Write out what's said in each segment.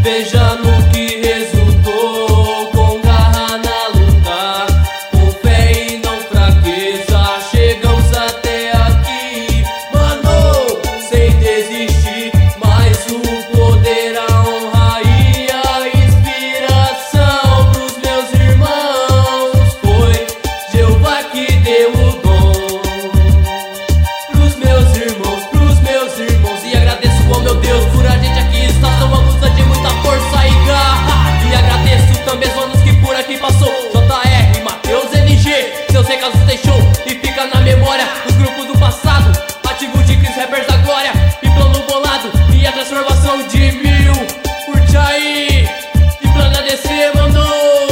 Veja no que resultou, com garra na luta, com fé e não fraqueza, chegamos até aqui. Mano, sem desistir, mas o poder, a honra e a inspiração pros meus irmãos. Foi Jeová que deu o dom pros meus irmãos, e agradeço, oh meu Deus, por a gente aqui estar tão abusa de muita força e garra. E agradeço também os manos que por aqui passou, JR, Matheus, NG, seus recados deixou e fica na memória os grupos do passado, ativo de Cris, rappers da glória, e plano bolado e a transformação de mil. Curte aí e pra agradecer, mano,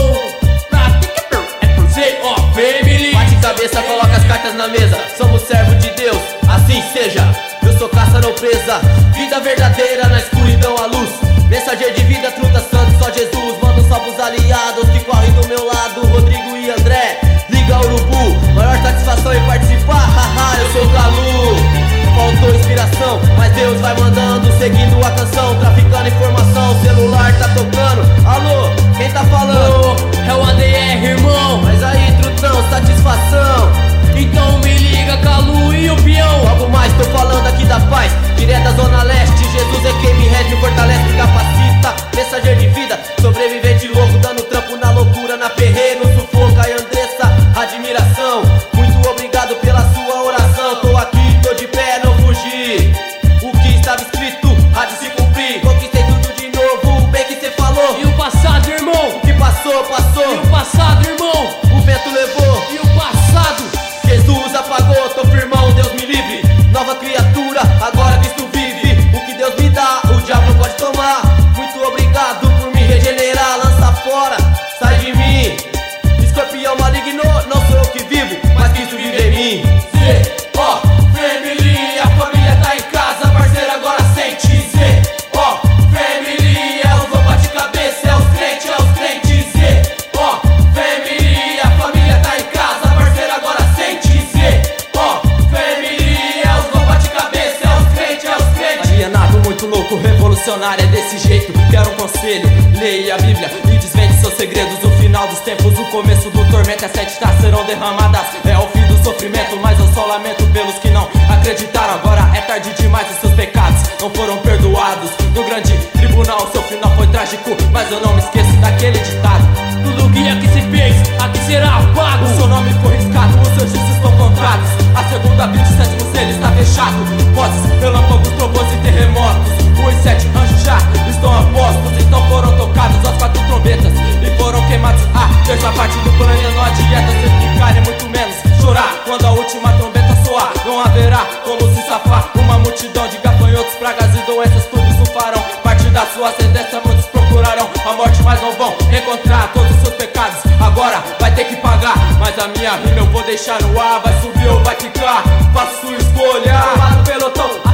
é por ser, ó, family. Bate cabeça, coloca as cartas na mesa, somos servo de Deus, assim seja. Eu sou caça não presa, vida verdadeira na escuridão a luz. Mensageiro de vida, truta santo, só Jesus. Manda um salve pros aliados que correm do meu lado, Rodrigo e André, liga urubu. Maior satisfação em participar, haha, eu sou Galu. Faltou inspiração, mas Deus vai mandando, seguindo a canção, traficando informação, celular tá tocando. Alô, quem tá falando? É o ADR, irmão. Mas aí, trutão, satisfação. Então me liga, Calu e o peão. Logo mais, tô falando aqui da paz, direto da zona leste. Jesus é quem me rege, fortalece e capacita. Mensageiro de vida, sobrevivente louco, dando trampo na loucura, na perreira, no sufoco. Aí Andressa, admiração, muito obrigado pela sua oração. Tô aqui, tô de pé, não fugi. O que estava escrito há de se cumprir. Conquistei tudo de novo, bem que cê falou. E o passado, irmão? O que passou, passou. E o passado, irmão? O vento levou. E o passado? Jesus apagou, tô firmão, Deus me livre. Nova criatura, agora Cristo vive. O que Deus me dá, o diabo não pode tomar. Muito obrigado por me regenerar, lança fora, sai de mim. Escorpião maligno, não sou eu que vivo, mas Cristo vive em mim. Ó, family, a família tá em casa, parceiro, agora sente. Ó, family, é os loucos de cabeça, é os crentes, ó, family, a família tá em casa, parceiro, agora sente. Ó, family, é os loucos de cabeça, é os crentes. Alienado, muito louco, revolucionário, é desse jeito. Quero um conselho, leia a Bíblia e desvende seus segredos. O final dos tempos, o começo do tormento, as 7 taças serão derramadas. É o fim do sofrimento, mas eu só lamento pelos que não acreditaram. Agora é tarde demais e seus pecados não foram perdoados. No grande tribunal, seu final foi trágico, mas eu não me esqueço daquele ditado: tudo que aqui se fez, aqui será pago. o seu nome foi riscado, os seus dias estão contados. A segunda vida, o sétimo selo está fechado. Vozes, relâmpagos, trovões e terremotos. Os 7 anjos já estão a postos. Então foram tocados as 4 trombetas e foram queimados a terça parte do plano. Não adianta se ficar e muito menos chorar. Quando a última trombeta soar, não haverá como se safar. Uma multidão de gafanhotos, pragas e doenças, tudo isso farão parte da sua ascendência. Muitos procurarão a morte, mas não vão encontrar todos os seus pecados. Agora vai ter que pagar, mas a minha rima eu vou deixar no ar. Vai subir ou vai ficar, faça sua escolha. Pelotão,